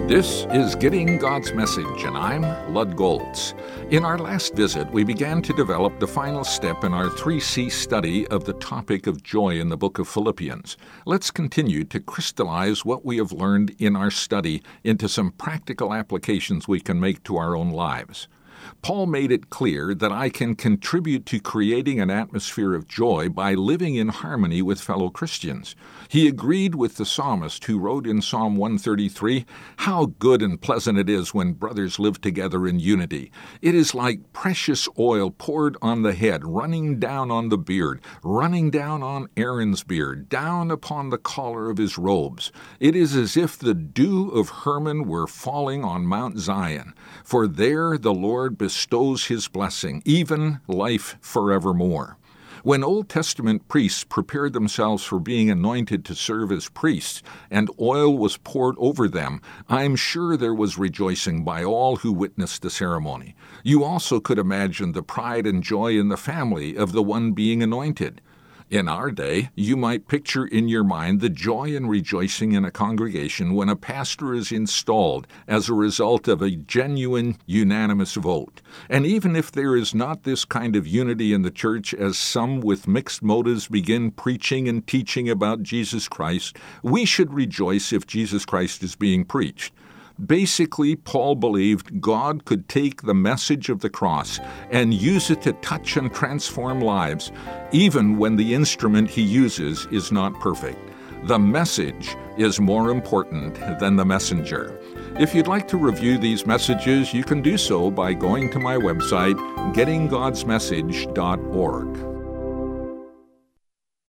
This is Getting God's Message, and I'm Lud Goltz. In our last visit, we began to develop the final step in our 3C study of the topic of joy in the book of Philippians. Let's continue to crystallize what we have learned in our study into some practical applications we can make to our own lives. Paul made it clear that I can contribute to creating an atmosphere of joy by living in harmony with fellow Christians. He agreed with the psalmist who wrote in Psalm 133, "How good and pleasant it is when brothers live together in unity. It is like precious oil poured on the head, running down on the beard, running down on Aaron's beard, down upon the collar of his robes. It is as if the dew of Hermon were falling on Mount Zion. For there the Lord bestows his blessing, even life forevermore." When Old Testament priests prepared themselves for being anointed to serve as priests, and oil was poured over them, I'm sure there was rejoicing by all who witnessed the ceremony. You also could imagine the pride and joy in the family of the one being anointed. In our day, you might picture in your mind the joy and rejoicing in a congregation when a pastor is installed as a result of a genuine, unanimous vote. And even if there is not this kind of unity in the church as some with mixed motives begin preaching and teaching about Jesus Christ, we should rejoice if Jesus Christ is being preached. Basically, Paul believed God could take the message of the cross and use it to touch and transform lives, even when the instrument he uses is not perfect. The message is more important than the messenger. If you'd like to review these messages, you can do so by going to my website, gettinggodsmessage.org.